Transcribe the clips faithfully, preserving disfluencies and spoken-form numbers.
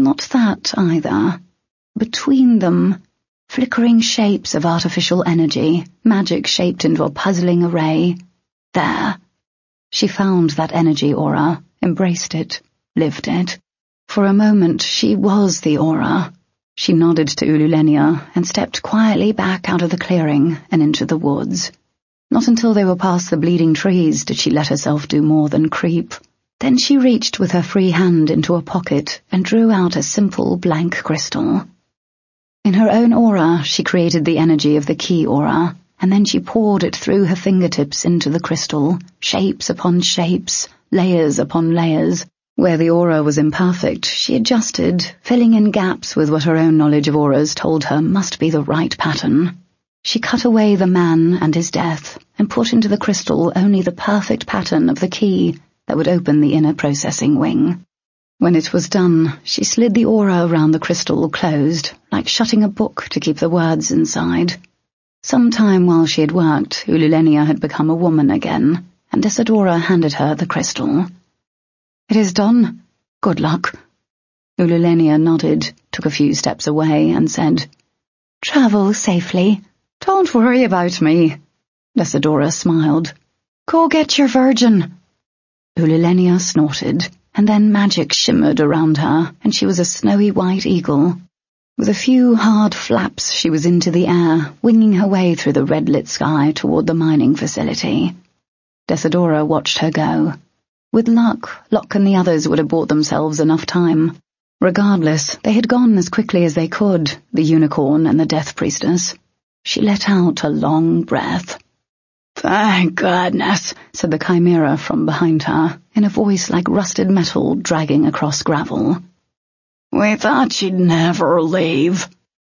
not that either. Between them, flickering shapes of artificial energy, magic shaped into a puzzling array. There. She found that energy aura, embraced it, lived it. For a moment, she was the aura. She nodded to Ululenia and stepped quietly back out of the clearing and into the woods. Not until they were past the bleeding trees did she let herself do more than creep. Then she reached with her free hand into a pocket and drew out a simple blank crystal. In her own aura, she created the energy of the key aura, and then she poured it through her fingertips into the crystal, shapes upon shapes, layers upon layers. Where the aura was imperfect, she adjusted, filling in gaps with what her own knowledge of auras told her must be the right pattern. She cut away the man and his death, and put into the crystal only the perfect pattern of the key that would open the inner processing wing. When it was done, she slid the aura around the crystal closed, like shutting a book to keep the words inside. Some time while she had worked, Ululenia had become a woman again, and Isadora handed her the crystal. "It is done. Good luck." Ululenia nodded, took a few steps away, and said, "Travel safely. Don't worry about me." Isadora smiled. "Go get your virgin." Ululenia snorted, and then magic shimmered around her, and she was a snowy white eagle. With a few hard flaps, she was into the air, winging her way through the red-lit sky toward the mining facility. Isadora watched her go. With luck, Locke and the others would have bought themselves enough time. Regardless, they had gone as quickly as they could, the unicorn and the death priestess. She let out a long breath. "Thank goodness," said the chimera from behind her, in a voice like rusted metal dragging across gravel. "We thought she'd never leave."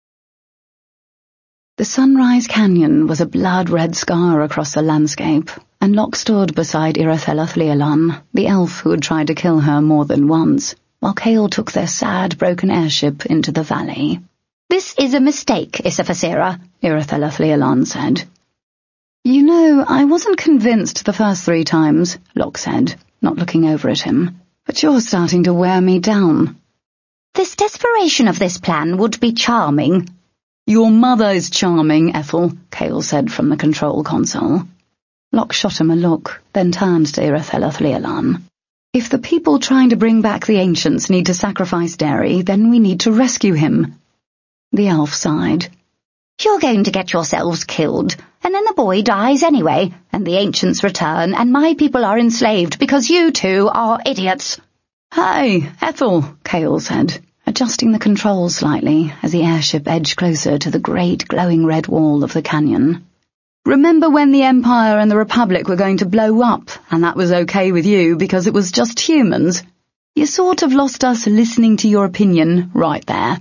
The Sunrise Canyon was a blood-red scar across the landscape, and Locke stood beside Iritheleth Leolan, the elf who had tried to kill her more than once, while Chaol took their sad, broken airship into the valley. "This is a mistake, Isafasera," Iritheleth Leolan said. "You know, I wasn't convinced the first three times," Locke said, not looking over at him, "but you're starting to wear me down." "This desperation of this plan would be charming." "Your mother is charming, Ethel," Chaol said from the control console. Locke shot him a look, then turned to Iritheleth Leolan. "If the people trying to bring back the ancients need to sacrifice Derry, then we need to rescue him." The elf sighed. "You're going to get yourselves killed, and then the boy dies anyway, and the ancients return, and my people are enslaved because you two are idiots." "Hey, Ethel," Chaol said, adjusting the controls slightly as the airship edged closer to the great glowing red wall of the canyon. "Remember when the Empire and the Republic were going to blow up, and that was okay with you because it was just humans? You sort of lost us listening to your opinion right there."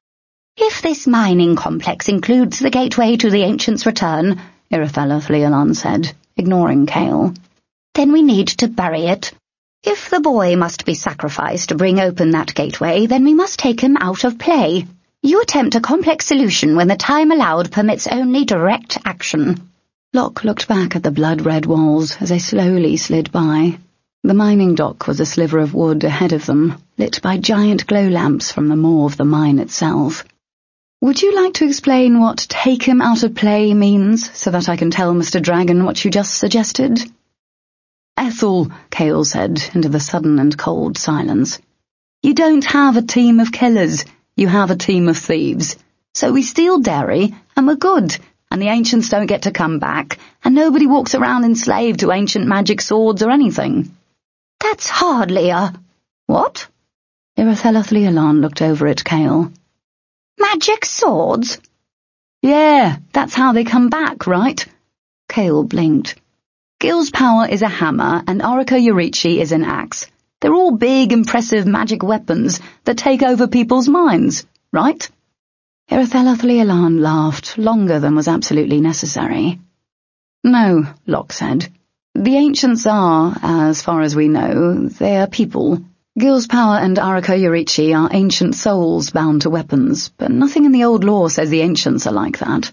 "If this mining complex includes the gateway to the ancients' return," Iritheleth Leolan said, ignoring Chaol, "then we need to bury it. If the boy must be sacrificed to bring open that gateway, then we must take him out of play. You attempt a complex solution when the time allowed permits only direct action." Locke looked back at the blood-red walls as they slowly slid by. The mining dock was a sliver of wood ahead of them, lit by giant glow lamps from the maw of the mine itself. "Would you like to explain what take him out of play means, so that I can tell Mister Dragon what you just suggested?" "Ethel," Chaol said into the sudden and cold silence, "you don't have a team of killers, you have a team of thieves. So we steal Derry, and we're good, and the ancients don't get to come back, and nobody walks around enslaved to ancient magic swords or anything." "That's hardly a—" "What?" Iritheleth Leolan looked over at Chaol. "Magic swords?" "Yeah, that's how they come back, right?" Chaol blinked. "Gil's power is a hammer, and Orica Yorichi is an axe. They're all big, impressive magic weapons that take over people's minds, right?" Iritheleth Leolan laughed, longer than was absolutely necessary. "No," Locke said. "The ancients are, as far as we know, they are people. Gil's power and Orica Yorichi are ancient souls bound to weapons, but nothing in the old law says the ancients are like that."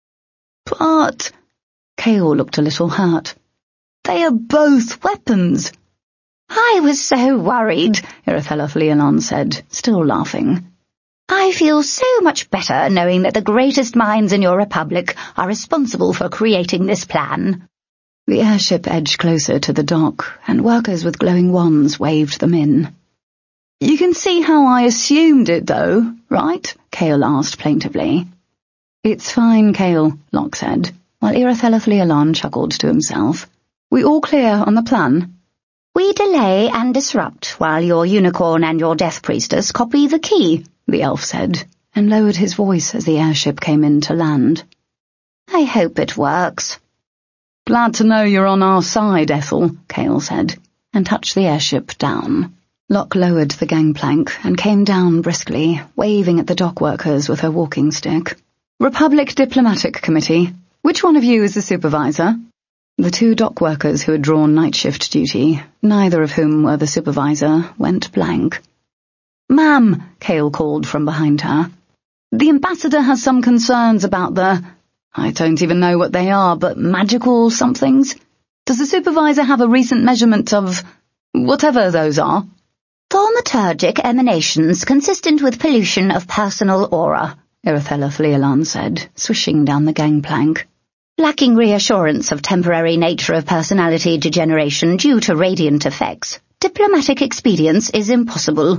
"But—" Chaol looked a little hurt. "They are both weapons." I was so worried, Irithelloth Leolon said, still laughing. I feel so much better knowing that the greatest minds in your republic are responsible for creating this plan. The airship edged closer to the dock, and workers with glowing wands waved them in. You can see how I assumed it, though, right? Kael asked plaintively. It's fine, Kael, Locke said, while Irithelloth Leolon chuckled to himself. We all clear on the plan? We delay and disrupt while your unicorn and your death priestess copy the key, the elf said, and lowered his voice as the airship came in to land. I hope it works. Glad to know you're on our side, Ethel, Kael said, and touched the airship down. Locke lowered the gangplank and came down briskly, waving at the dock workers with her walking stick. Republic Diplomatic Committee, which one of you is the supervisor? The two dock workers who had drawn night shift duty, neither of whom were the supervisor, went blank. Ma'am, Kael called from behind her. The ambassador has some concerns about the... I don't even know what they are, but magical somethings? Does the supervisor have a recent measurement of... whatever those are? Thaumaturgic emanations consistent with pollution of personal aura, Irithelloth Leolon said, swishing down the gangplank. Lacking reassurance of temporary nature of personality degeneration due to radiant effects, diplomatic expedience is impossible.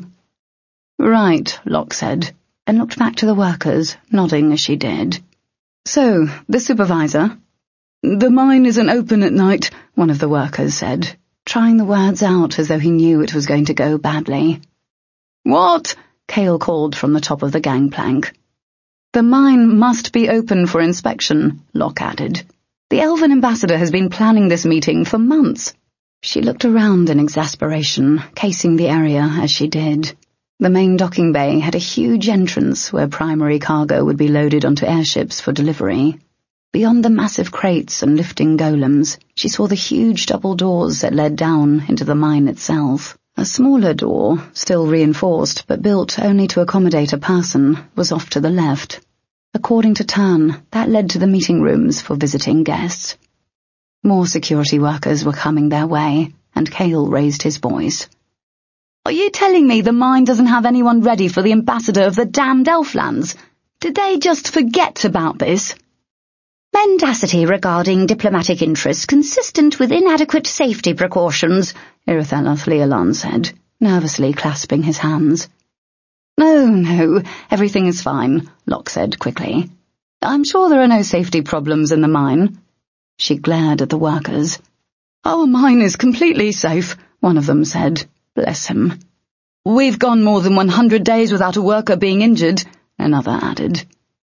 Right, Locke said, and looked back to the workers, nodding as she did. So, the supervisor? The mine isn't open at night, one of the workers said, trying the words out as though he knew it was going to go badly. What? Kael called from the top of the gangplank. The mine must be open for inspection, Locke added. The elven ambassador has been planning this meeting for months. She looked around in exasperation, casing the area as she did. The main docking bay had a huge entrance where primary cargo would be loaded onto airships for delivery. Beyond the massive crates and lifting golems, she saw the huge double doors that led down into the mine itself. A smaller door, still reinforced but built only to accommodate a person, was off to the left. According to Tarn, that led to the meeting rooms for visiting guests. More security workers were coming their way, and Kael raised his voice. Are you telling me the mine doesn't have anyone ready for the ambassador of the damned Elflands? Did they just forget about this? Mendacity regarding diplomatic interests consistent with inadequate safety precautions, Irithelloth Leolon said, nervously clasping his hands. No, no, everything is fine, Locke said quickly. I'm sure there are no safety problems in the mine. She glared at the workers. Our mine is completely safe, one of them said. Bless him. We've gone more than one hundred days without a worker being injured, another added.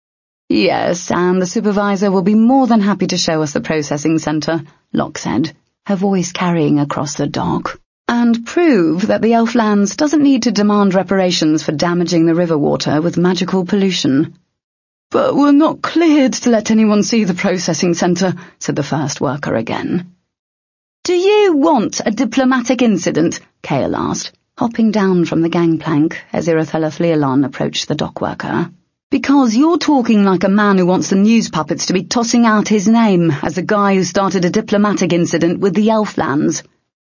Yes, and the supervisor will be more than happy to show us the processing centre, Locke said, her voice carrying across the dock, and prove that the Elflands doesn't need to demand reparations for damaging the river water with magical pollution. But we're not cleared to let anyone see the processing centre, said the first worker again. Do you want a diplomatic incident? Kael asked, hopping down from the gangplank as Irithelloth Leolon approached the dock worker. Because you're talking like a man who wants the news puppets to be tossing out his name as the guy who started a diplomatic incident with the Elflands.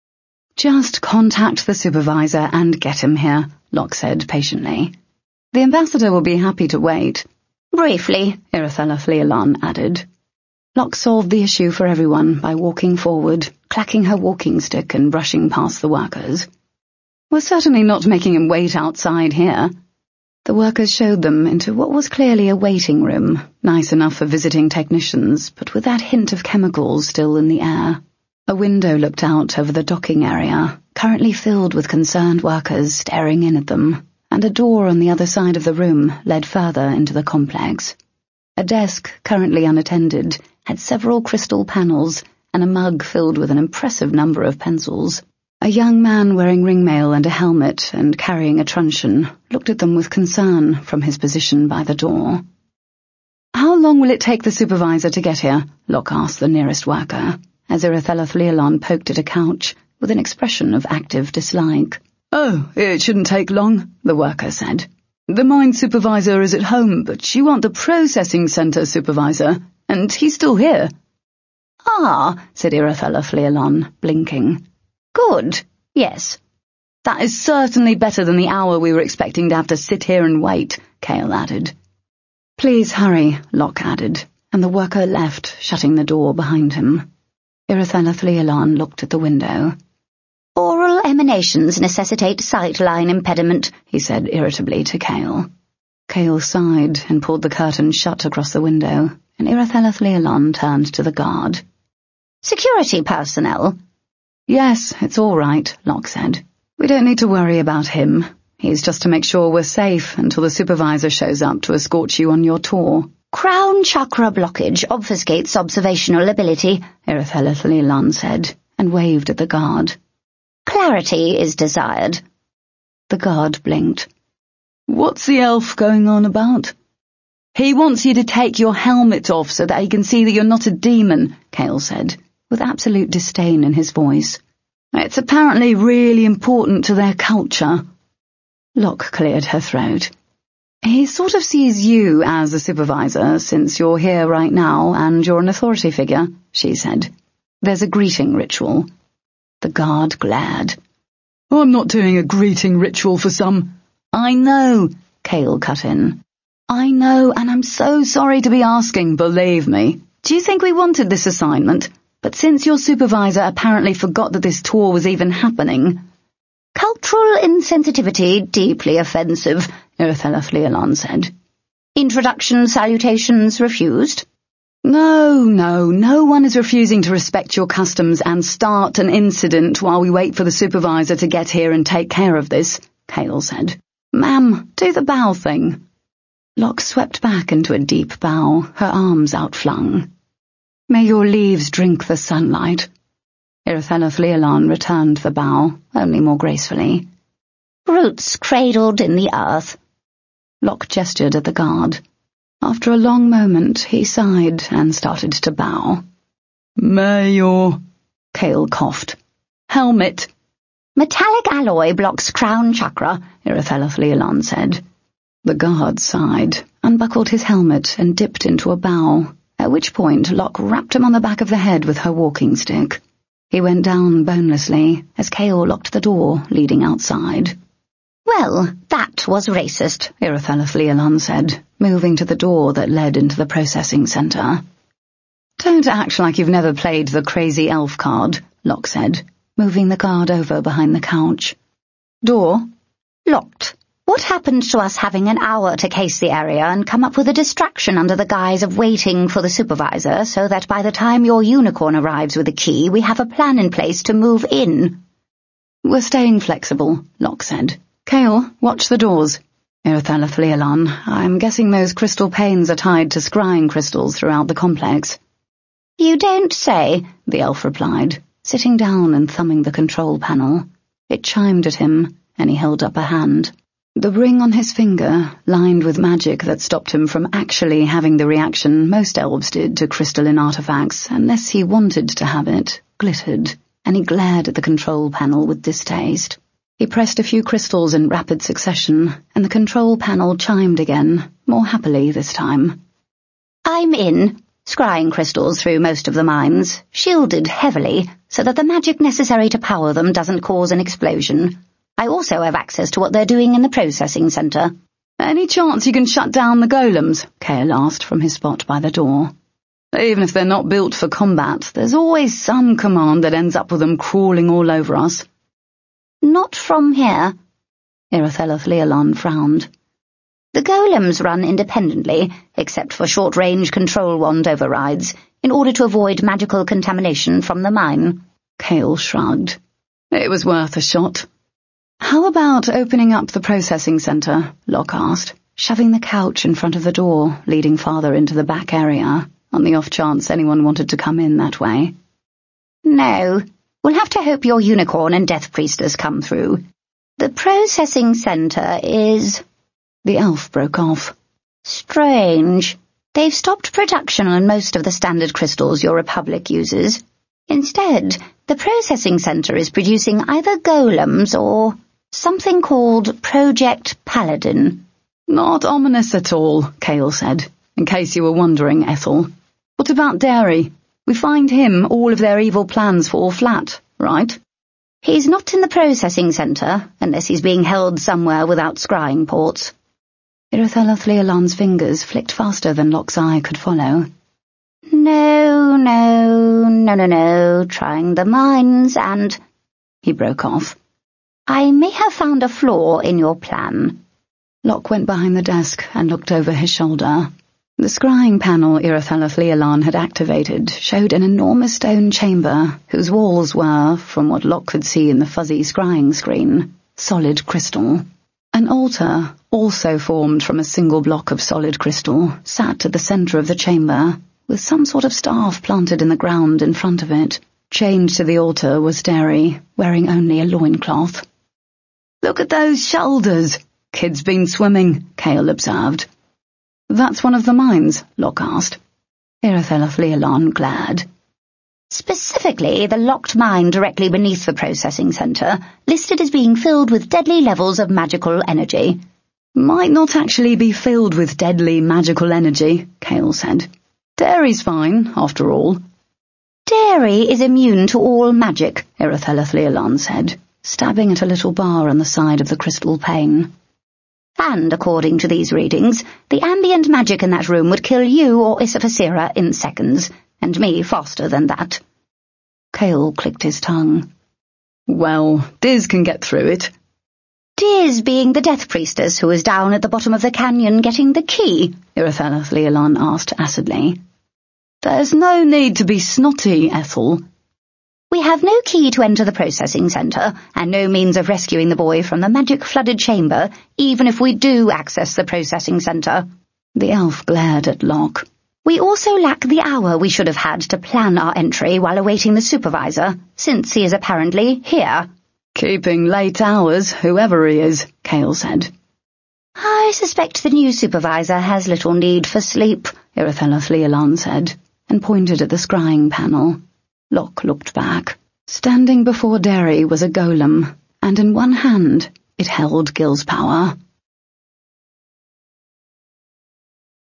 Just contact the supervisor and get him here, Locke said patiently. The ambassador will be happy to wait. Briefly, Irithelloth Leolon added. Locke solved the issue for everyone by walking forward, clacking her walking stick and brushing past the workers. We're certainly not making him wait outside here. The workers showed them into what was clearly a waiting room, nice enough for visiting technicians, but with that hint of chemicals still in the air. A window looked out over the docking area, currently filled with concerned workers staring in at them, and a door on the other side of the room led further into the complex. A desk, currently unattended, had several crystal panels and a mug filled with an impressive number of pencils. A young man wearing ringmail and a helmet and carrying a truncheon looked at them with concern from his position by the door. How long will it take the supervisor to get here? Locke asked the nearest worker, as Irithelloth Leolon poked at a couch with an expression of active dislike. Oh, it shouldn't take long, the worker said. The mine supervisor is at home, but you want the processing centre supervisor, and he's still here. Ah, said Irithelloth Leolon, blinking. Good. Yes. That is certainly better than the hour we were expecting to have to sit here and wait, Cale added. Please hurry, Locke added, and the worker left, shutting the door behind him. Iritheleth Leolon looked at the window. Oral emanations necessitate sight line impediment, he said irritably to Cale. Cale sighed and pulled the curtain shut across the window, and Iritheleth Leolon turned to the guard. Security personnel? Yes, it's all right, Locke said. We don't need to worry about him. He's just to make sure we're safe until the supervisor shows up to escort you on your tour. Crown chakra blockage obfuscates observational ability, Iritheleth Leolon said, and waved at the guard. Clarity is desired. The guard blinked. What's the elf going on about? He wants you to take your helmet off so that he can see that you're not a demon, Cale said, with absolute disdain in his voice. It's apparently really important to their culture. Locke cleared her throat. He sort of sees you as a supervisor, since you're here right now and you're an authority figure, she said. There's a greeting ritual. The guard glared. I'm not doing a greeting ritual for some... I know, Cale cut in. I know, and I'm so sorry to be asking, believe me. Do you think we wanted this assignment? But since your supervisor apparently forgot that this tour was even happening... Cultural insensitivity deeply offensive, Iritheleth Leolon said. Introduction salutations refused? No, no, no one is refusing to respect your customs and start an incident while we wait for the supervisor to get here and take care of this, Cale said. Ma'am, do the bow thing. Locke swept back into a deep bow, her arms outflung. May your leaves drink the sunlight. Iritheleth Leolon returned the bow, only more gracefully. Roots cradled in the earth. Locke gestured at the guard. After a long moment, he sighed and started to bow. May your... Cale coughed. Helmet. Metallic alloy blocks crown chakra, Iritheleth Leolon said. The guard sighed, unbuckled his helmet and dipped into a bow, at which point Locke rapped him on the back of the head with her walking stick. He went down bonelessly as Cale locked the door leading outside. Well, that was racist, Iritheleth Leolon said, moving to the door that led into the processing centre. Don't act like you've never played the crazy elf card, Locke said, moving the guard over behind the couch. Door? Locked. What happened to us having an hour to case the area and come up with a distraction under the guise of waiting for the supervisor so that by the time your unicorn arrives with a key, we have a plan in place to move in? We're staying flexible, Locke said. Cale, watch the doors. Iritheleth Leolon, I'm guessing those crystal panes are tied to scrying crystals throughout the complex. You don't say, the elf replied, sitting down and thumbing the control panel. It chimed at him, and he held up a hand. The ring on his finger, lined with magic that stopped him from actually having the reaction most elves did to crystalline artifacts, unless he wanted to have it, glittered, and he glared at the control panel with distaste. He pressed a few crystals in rapid succession, and the control panel chimed again, more happily this time. I'm in. Scrying crystals through most of the mines, shielded heavily, so that the magic necessary to power them doesn't cause an explosion. I also have access to what they're doing in the processing centre. Any chance you can shut down the golems? Cale asked from his spot by the door. Even if they're not built for combat, there's always some command that ends up with them crawling all over us. Not from here. Iritheleth Leolon frowned. The golems run independently, except for short-range control wand overrides, in order to avoid magical contamination from the mine. Cale shrugged. It was worth a shot. How about opening up the processing centre? Locke asked, shoving the couch in front of the door, leading farther into the back area, on the off chance anyone wanted to come in that way. No, we'll have to hope your unicorn and death priestess come through. The processing centre is... The elf broke off. Strange. They've stopped production on most of the standard crystals your Republic uses. Instead, the processing centre is producing either golems or something called Project Paladin. Not ominous at all, Cale said, in case you were wondering, Ethel. What about Derry? We find him all of their evil plans fall flat, right? He's not in the processing centre, unless he's being held somewhere without scrying ports. Irithala Thleolan's fingers flicked faster than Locke's eye could follow. No, no, no, no, no, trying the mines and... He broke off. I may have found a flaw in your plan. Locke went behind the desk and looked over his shoulder. The scrying panel Irithala Thleolan had activated showed an enormous stone chamber whose walls were, from what Locke could see in the fuzzy scrying screen, solid crystal. An altar, also formed from a single block of solid crystal, sat at the centre of the chamber, with some sort of staff planted in the ground in front of it. Chained to the altar was Derry, wearing only a loincloth. "Look at those shoulders! Kid's been swimming," Cale observed. "That's one of the mines?" Locke asked. Irithala Thleolan glared. Specifically, the locked mine directly beneath the processing centre, listed as being filled with deadly levels of magical energy. "Might not actually be filled with deadly magical energy," Cale said. "Derry's fine, after all." "Derry is immune to all magic," Irithala Thleolan said, stabbing at a little bar on the side of the crystal pane. "And, according to these readings, the ambient magic in that room would kill you or Isafasira in seconds, and me faster than that." Cale clicked his tongue. "Well, Diz can get through it." "Diz being the Death Priestess who was down at the bottom of the canyon getting the key?" Irithala Thleolan asked acidly. "There's no need to be snotty, Ethel." "We have no key to enter the processing centre, and no means of rescuing the boy from the magic-flooded chamber, even if we do access the processing centre." The elf glared at Locke. "We also lack the hour we should have had to plan our entry while awaiting the supervisor, since he is apparently here." "Keeping late hours, whoever he is," Cale said. "I suspect the new supervisor has little need for sleep," Irithala Thleolan said, and pointed at the scrying panel. Locke looked back. Standing before Derry was a golem, and in one hand it held Gil's power.